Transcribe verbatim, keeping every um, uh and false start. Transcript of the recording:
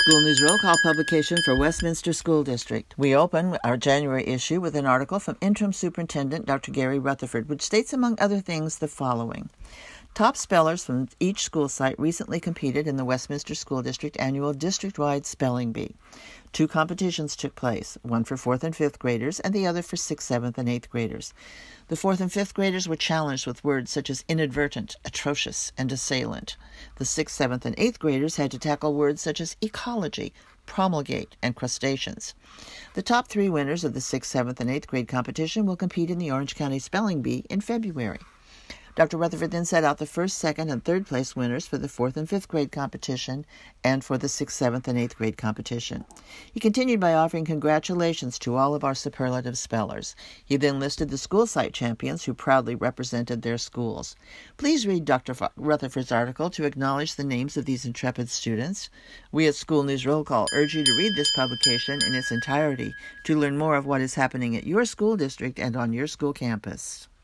School News Roll Call publication for Westminster School District. We open our January issue with an article from Interim Superintendent Doctor Gary Rutherford, which states, among other things, the following. Top spellers from each school site recently competed in the Westminster School District annual district-wide spelling bee. Two competitions took place, one for fourth and fifth graders and the other for sixth, seventh, and eighth graders. The fourth and fifth graders were challenged with words such as inadvertent, atrocious, and assailant. The sixth, seventh, and eighth graders had to tackle words such as ecology, promulgate, and crustaceans. The top three winners of the sixth, seventh, and eighth grade competition will compete in the Orange County Spelling Bee in February. Doctor Rutherford then set out the first, second, and third place winners for the fourth and fifth grade competition and for the sixth, seventh, and eighth grade competition. He continued by offering congratulations to all of our superlative spellers. He then listed the school site champions who proudly represented their schools. Please read Doctor Rutherford's article to acknowledge the names of these intrepid students. We at School News Roll Call urge you to read this publication in its entirety to learn more of what is happening at your school district and on your school campus.